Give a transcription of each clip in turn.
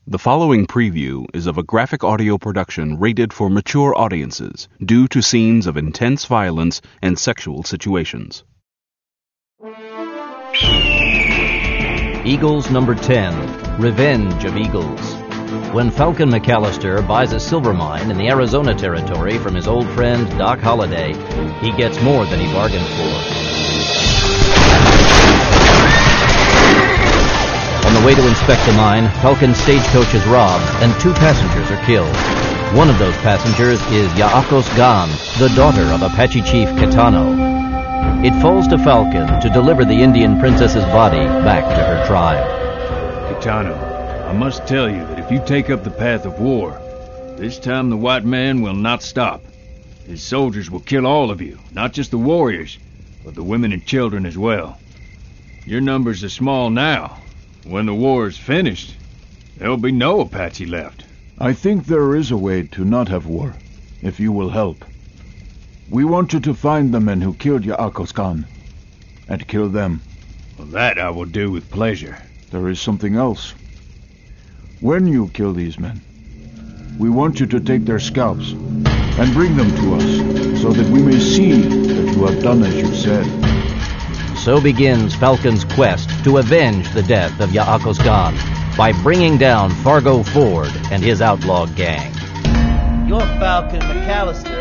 The following preview is of a graphic audio production rated for mature audiences due to scenes of intense violence and sexual situations. Eagles number 10, Revenge of Eagles. When Falcon McAllister buys a silver mine in the Arizona Territory from his old friend Doc Holliday, he gets more than he bargained for. On the way to inspect the mine, Falcon's stagecoach is robbed and 2 passengers are killed. One of those passengers is Yaakos Gan, the daughter of Apache chief Kitano. It falls to Falcon to deliver the Indian princess's body back to her tribe. Kitano, I must tell you that if you take up the path of war, this time the white man will not stop. His soldiers will kill all of you, not just the warriors, but the women and children as well. Your numbers are small now. When the war is finished, there'll be no Apache left. I think there is a way to not have war, if you will help. We want you to find the men who killed Yaakos Gan, and kill them. Well, that I will do with pleasure. There is something else. When you kill these men, we want you to take their scalps and bring them to us, so that we may see that you have done as you said. So begins Falcon's quest to avenge the death of Yaakos Gan by bringing down Fargo Ford and his outlaw gang. You're Falcon McAllister,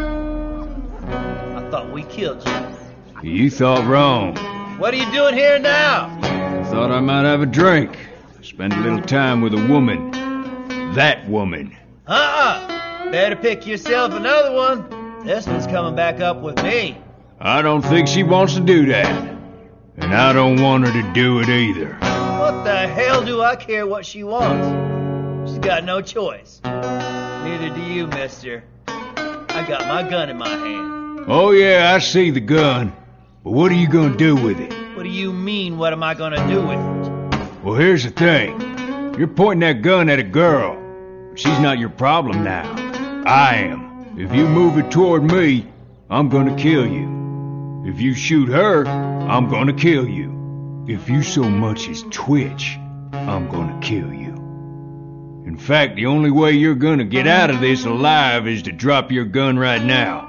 eh? I thought we killed you. You thought wrong. What are you doing here now? I thought I might have a drink. Spend a little time with a woman. That woman. Better pick yourself another one. This one's coming back up with me. I don't think she wants to do that. And I don't want her to do it either. What the hell do I care what she wants? She's got no choice. Neither do you, mister. I got my gun in my hand. Oh yeah, I see the gun. But what are you gonna do with it? What do you mean, what am I gonna do with it? Well, here's the thing. You're pointing that gun at a girl. She's not your problem now. I am. If you move it toward me, I'm gonna kill you. If you shoot her, I'm gonna kill you. If you so much as twitch, I'm gonna kill you. In fact, the only way you're gonna get out of this alive is to drop your gun right now.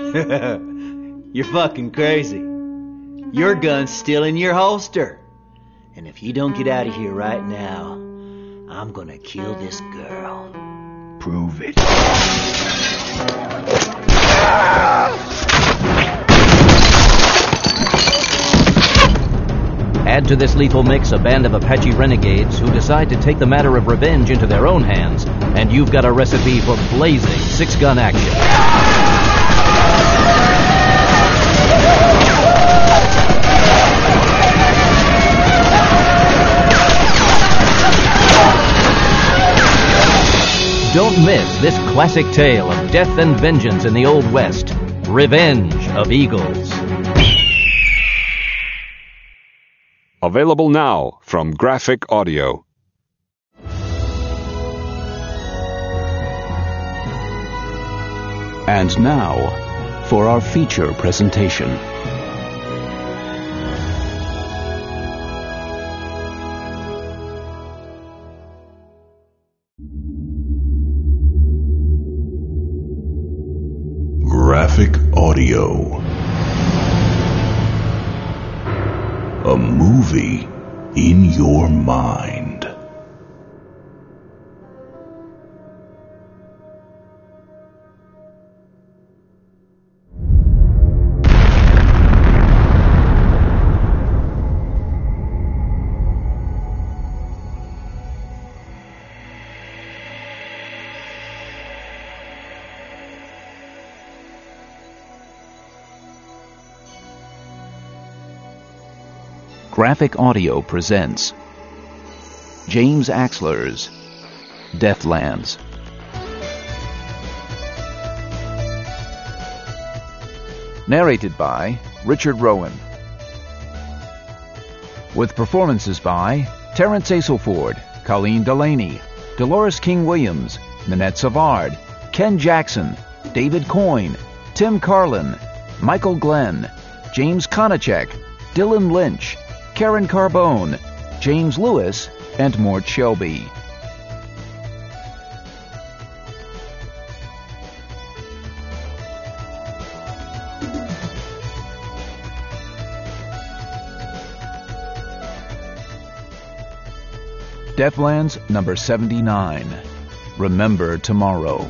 You're fucking crazy. Your gun's still in your holster. And if you don't get out of here right now, I'm gonna kill this girl. Prove it. Add to this lethal mix a band of Apache renegades who decide to take the matter of revenge into their own hands, and you've got a recipe for blazing 6-gun action. Don't miss this classic tale of death and vengeance in the Old West, Revenge of Eagles. Available now from Graphic Audio. And now, for our feature presentation. Graphic Audio. A movie in your mind. Graphic Audio presents James Axler's Deathlands. Narrated by Richard Rowan. With performances by Terrence Aselford, Colleen Delaney, Dolores King-Williams, Nanette Savard, Ken Jackson, David Coyne, Tim Carlin, Michael Glenn, James Konachek, Dylan Lynch, Karen Carbone, James Lewis, and Mort Shelby. Deathlands number 79. Remember Tomorrow.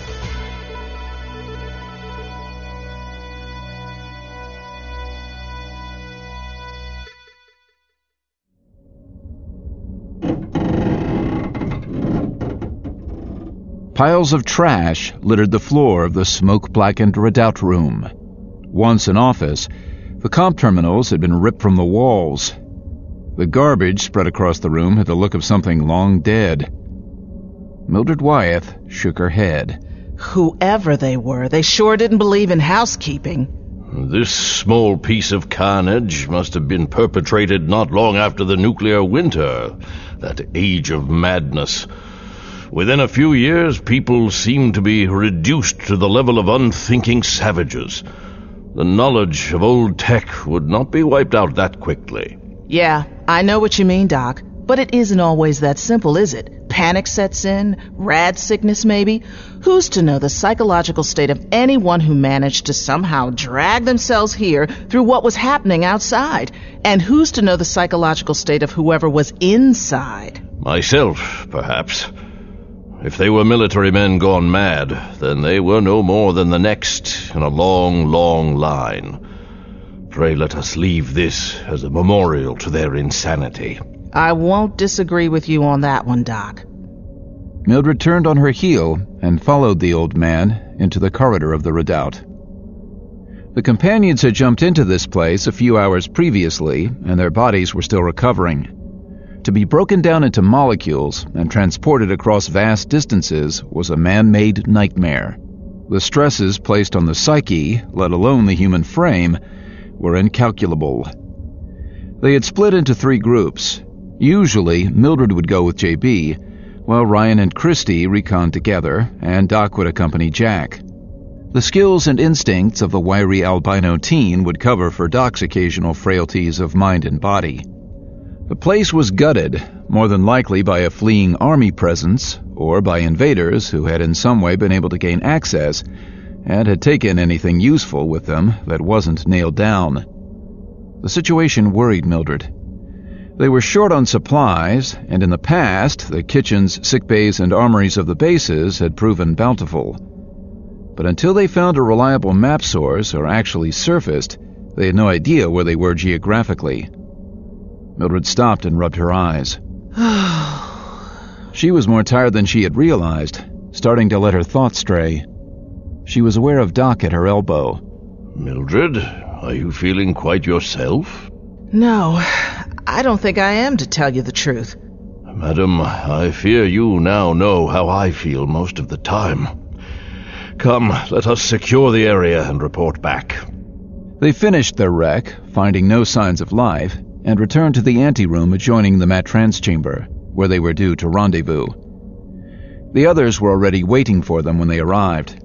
Piles of trash littered the floor of the smoke-blackened redoubt room. Once an office, the comp terminals had been ripped from the walls. The garbage spread across the room had the look of something long dead. Mildred Wyeth shook her head. Whoever they were, they sure didn't believe in housekeeping. This small piece of carnage must have been perpetrated not long after the nuclear winter, that age of madness. Within a few years, people seemed to be reduced to the level of unthinking savages. The knowledge of old tech would not be wiped out that quickly. Yeah, I know what you mean, Doc. But it isn't always that simple, is it? Panic sets in, rad sickness maybe. Who's to know the psychological state of anyone who managed to somehow drag themselves here through what was happening outside? And who's to know the psychological state of whoever was inside? Myself, perhaps. If they were military men gone mad, then they were no more than the next in a long, long line. Pray let us leave this as a memorial to their insanity. I won't disagree with you on that one, Doc. Mildred turned on her heel and followed the old man into the corridor of the redoubt. The companions had jumped into this place a few hours previously, and their bodies were still recovering. To be broken down into molecules and transported across vast distances was a man-made nightmare. The stresses placed on the psyche, let alone the human frame, were incalculable. They had split into 3 groups. Usually, Mildred would go with JB, while Ryan and Christy reconned together, and Doc would accompany Jack. The skills and instincts of the wiry albino teen would cover for Doc's occasional frailties of mind and body. The place was gutted, more than likely by a fleeing army presence, or by invaders who had in some way been able to gain access, and had taken anything useful with them that wasn't nailed down. The situation worried Mildred. They were short on supplies, and in the past, the kitchens, sickbays, and armories of the bases had proven bountiful. But until they found a reliable map source or actually surfaced, they had no idea where they were geographically. Mildred stopped and rubbed her eyes. She was more tired than she had realized, starting to let her thoughts stray. She was aware of Doc at her elbow. Mildred, are you feeling quite yourself? No, I don't think I am, to tell you the truth. Madam, I fear you now know how I feel most of the time. Come, let us secure the area and report back. They finished their wreck, finding no signs of life, and returned to the anteroom adjoining the Matrans chamber, where they were due to rendezvous. The others were already waiting for them when they arrived.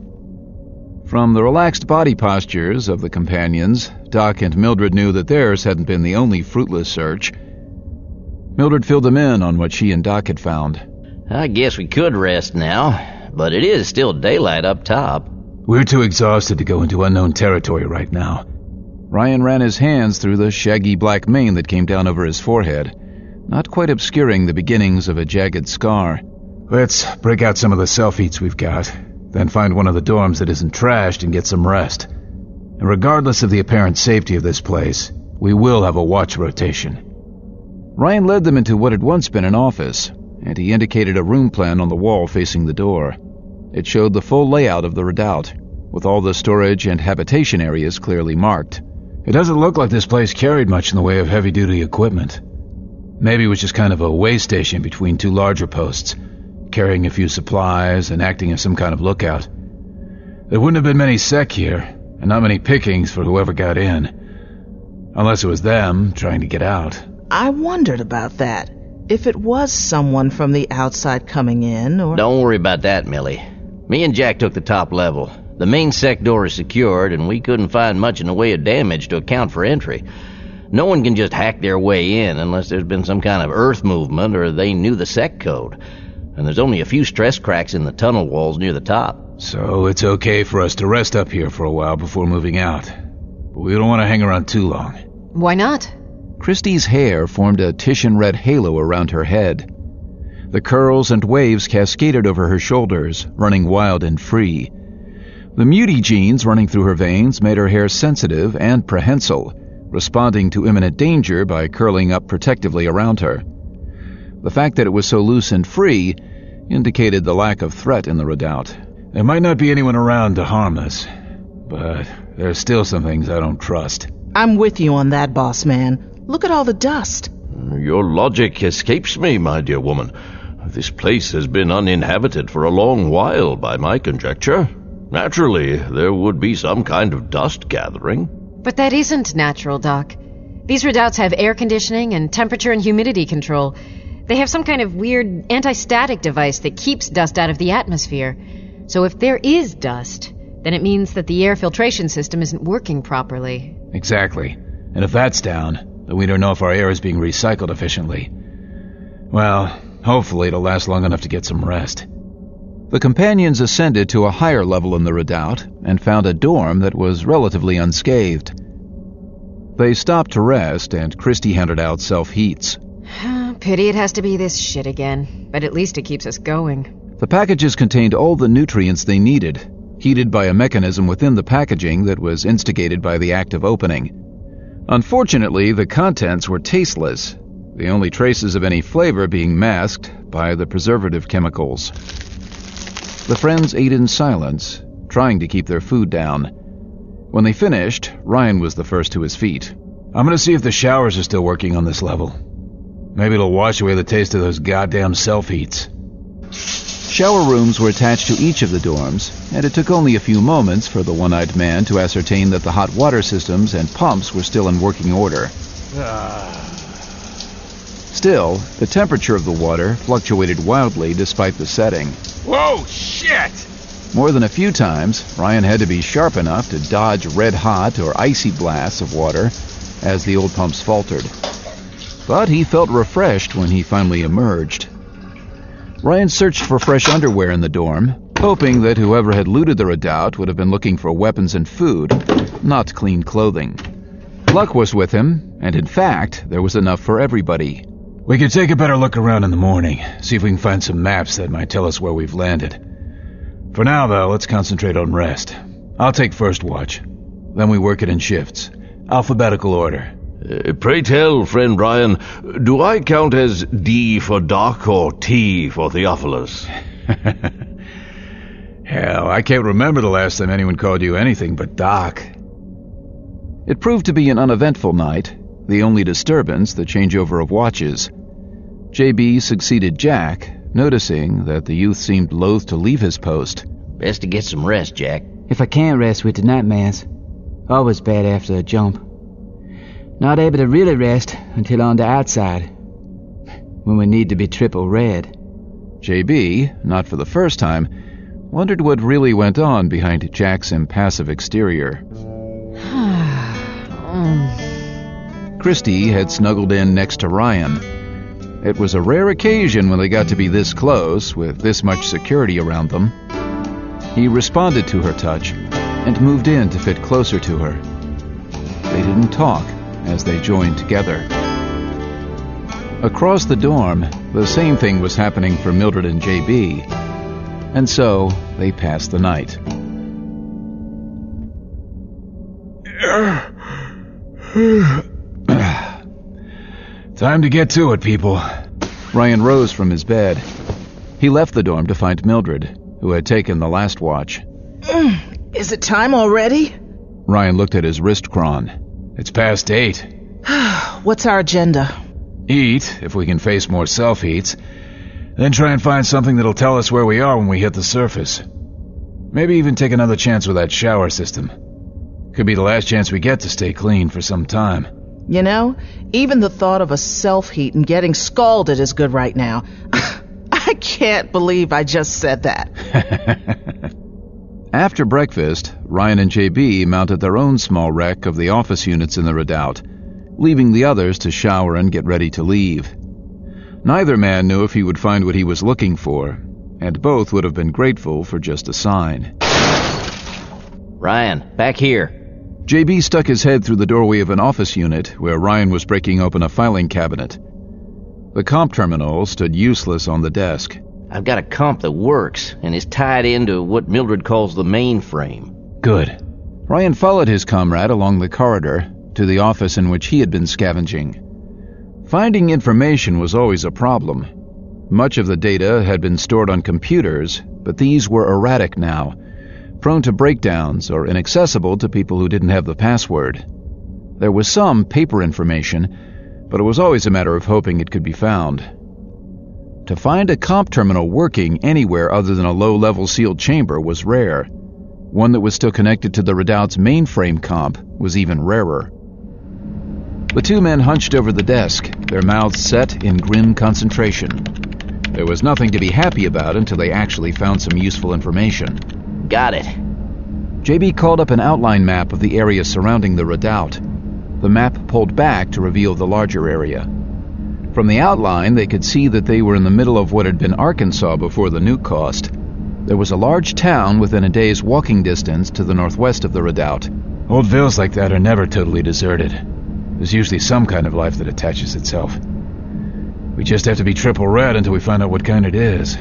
From the relaxed body postures of the companions, Doc and Mildred knew that theirs hadn't been the only fruitless search. Mildred filled them in on what she and Doc had found. I guess we could rest now, but it is still daylight up top. We're too exhausted to go into unknown territory right now. Ryan ran his hands through the shaggy black mane that came down over his forehead, not quite obscuring the beginnings of a jagged scar. Let's break out some of the self-eats we've got, then find one of the dorms that isn't trashed and get some rest. And regardless of the apparent safety of this place, we will have a watch rotation. Ryan led them into what had once been an office, and he indicated a room plan on the wall facing the door. It showed the full layout of the redoubt, with all the storage and habitation areas clearly marked. It doesn't look like this place carried much in the way of heavy-duty equipment. Maybe it was just kind of a way station between 2 larger posts, carrying a few supplies and acting as some kind of lookout. There wouldn't have been many sec here, and not many pickings for whoever got in. Unless it was them trying to get out. I wondered about that. If it was someone from the outside coming in, or... Don't worry about that, Millie. Me and Jack took the top level. The main sec door is secured, and we couldn't find much in the way of damage to account for entry. No one can just hack their way in unless there's been some kind of earth movement or they knew the sec code. And there's only a few stress cracks in the tunnel walls near the top. So it's okay for us to rest up here for a while before moving out. But we don't want to hang around too long. Why not? Christie's hair formed a Titian red halo around her head. The curls and waves cascaded over her shoulders, running wild and free. The muty genes running through her veins made her hair sensitive and prehensile, responding to imminent danger by curling up protectively around her. The fact that it was so loose and free indicated the lack of threat in the redoubt. There might not be anyone around to harm us, but there's still some things I don't trust. I'm with you on that, boss man. Look at all the dust. Your logic escapes me, my dear woman. This place has been uninhabited for a long while, by my conjecture. Naturally, there would be some kind of dust gathering. But that isn't natural, Doc. These redoubts have air conditioning and temperature and humidity control. They have some kind of weird anti-static device that keeps dust out of the atmosphere. So if there is dust, then it means that the air filtration system isn't working properly. Exactly. And if that's down, then we don't know if our air is being recycled efficiently. Well, hopefully it'll last long enough to get some rest. The companions ascended to a higher level in the redoubt and found a dorm that was relatively unscathed. They stopped to rest, and Christy handed out self-heats. Pity it has to be this shit again, but at least it keeps us going. The packages contained all the nutrients they needed, heated by a mechanism within the packaging that was instigated by the act of opening. Unfortunately, the contents were tasteless, the only traces of any flavor being masked by the preservative chemicals. The friends ate in silence, trying to keep their food down. When they finished, Ryan was the first to his feet. I'm going to see if the showers are still working on this level. Maybe it'll wash away the taste of those goddamn self-heats. Shower rooms were attached to each of the dorms, and it took only a few moments for the one-eyed man to ascertain that the hot water systems and pumps were still in working order. Still, the temperature of the water fluctuated wildly despite the setting. Whoa, shit! More than a few times, Ryan had to be sharp enough to dodge red-hot or icy blasts of water as the old pumps faltered. But he felt refreshed when he finally emerged. Ryan searched for fresh underwear in the dorm, hoping that whoever had looted the redoubt would have been looking for weapons and food, not clean clothing. Luck was with him, and in fact, there was enough for everybody. We could take a better look around in the morning, see if we can find some maps that might tell us where we've landed. For now, though, let's concentrate on rest. I'll take first watch. Then we work it in shifts. Alphabetical order. Pray tell, friend Ryan, do I count as D for Doc or T for Theophilus? Hell, I can't remember the last time anyone called you anything but Doc. It proved to be an uneventful night, the only disturbance the changeover of watches. JB succeeded Jack, noticing that the youth seemed loath to leave his post. Best to get some rest, Jack. If I can't rest with the nightmares. Always bad after a jump. Not able to really rest until on the outside, when we need to be triple red. JB, not for the first time, wondered what really went on behind Jack's impassive exterior. Christy had snuggled in next to Ryan. It was a rare occasion when they got to be this close, with this much security around them. He responded to her touch and moved in to fit closer to her. They didn't talk as they joined together. Across the dorm, the same thing was happening for Mildred and JB, and so they passed the night. Time to get to it, people. Ryan rose from his bed. He left the dorm to find Mildred, who had taken the last watch. Is it time already? Ryan looked at his wrist chron. It's past 8. What's our agenda? Eat, if we can face more self-heats. Then try and find something that'll tell us where we are when we hit the surface. Maybe even take another chance with that shower system. Could be the last chance we get to stay clean for some time. You know, even the thought of a self-heat and getting scalded is good right now. I can't believe I just said that. After breakfast, Ryan and JB mounted their own small wreck of the office units in the redoubt, leaving the others to shower and get ready to leave. Neither man knew if he would find what he was looking for, and both would have been grateful for just a sign. Ryan, back here. JB stuck his head through the doorway of an office unit where Ryan was breaking open a filing cabinet. The comp terminal stood useless on the desk. I've got a comp that works and is tied into what Mildred calls the mainframe. Good. Ryan followed his comrade along the corridor to the office in which he had been scavenging. Finding information was always a problem. Much of the data had been stored on computers, but these were erratic now, prone to breakdowns or inaccessible to people who didn't have the password. There was some paper information, but it was always a matter of hoping it could be found. To find a comp terminal working anywhere other than a low-level sealed chamber was rare. One that was still connected to the Redoubt's mainframe comp was even rarer. The two men hunched over the desk, their mouths set in grim concentration. There was nothing to be happy about until they actually found some useful information. Got it. JB called up an outline map of the area surrounding the Redoubt. The map pulled back to reveal the larger area. From the outline, they could see that they were in the middle of what had been Arkansas before the nuke cost. There was a large town within a day's walking distance to the northwest of the Redoubt. Old villes like that are never totally deserted. There's usually some kind of life that attaches itself. We just have to be triple red until we find out what kind it is.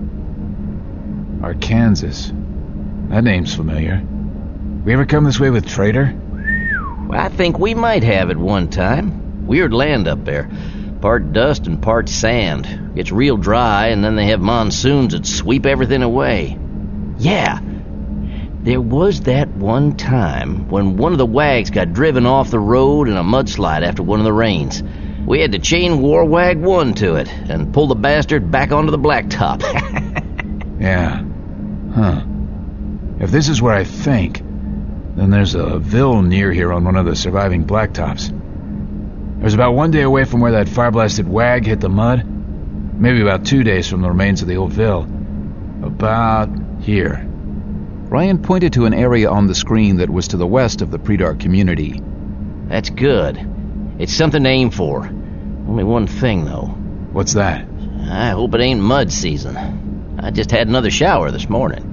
Arkansas. That name's familiar. We ever come this way with Trader? Well, I think we might have at one time. Weird land up there. Part dust and part sand. Gets real dry, and then they have monsoons that sweep everything away. Yeah, there was that one time when one of the wags got driven off the road in a mudslide after one of the rains. We had to chain War Wag 1 to it and pull the bastard back onto the blacktop. Yeah. Huh. If this is where I think, then there's a ville near here on one of the surviving blacktops. It was about 1 day away from where that fire-blasted wag hit the mud. Maybe about 2 days from the remains of the old ville. About here. Ryan pointed to an area on the screen that was to the west of the Predark community. That's good. It's something to aim for. Only one thing, though. What's that? I hope it ain't mud season. I just had another shower this morning.